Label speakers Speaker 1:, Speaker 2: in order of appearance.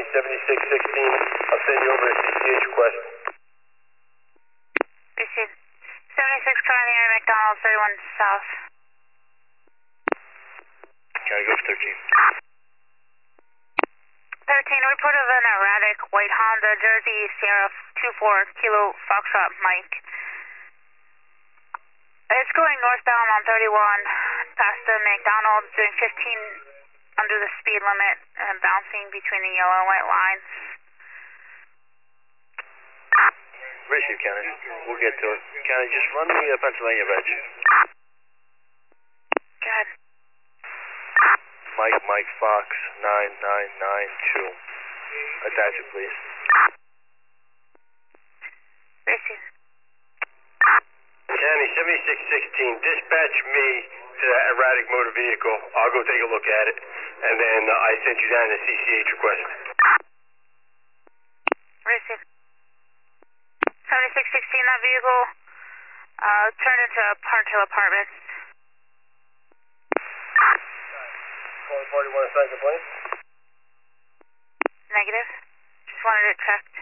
Speaker 1: County 7616. I'll send you over a CCH request.
Speaker 2: Received. 76 County Air McDonald 31 South.
Speaker 1: County Ghost 13.
Speaker 2: 13, report of an erratic white Honda Jersey Sierra 24 Kilo Foxtrot Mike. It's going northbound on 31 past the McDonald's, doing 15 under the speed limit and bouncing between the yellow and white lines.
Speaker 1: Receive, County. We'll get to it. County, just run the Pennsylvania badge.
Speaker 2: Go ahead.
Speaker 1: Mike Fox 9992. Attach it, please.
Speaker 2: Receive.
Speaker 1: County 7616, dispatch me to that erratic motor vehicle. I'll go take a look at it, and then I sent you down a CCH request.
Speaker 2: Receive. 7616, that vehicle turned into a Parkhill Apartments.
Speaker 1: Calling party, want to sign the plane?
Speaker 2: Negative. Just wanted it checked.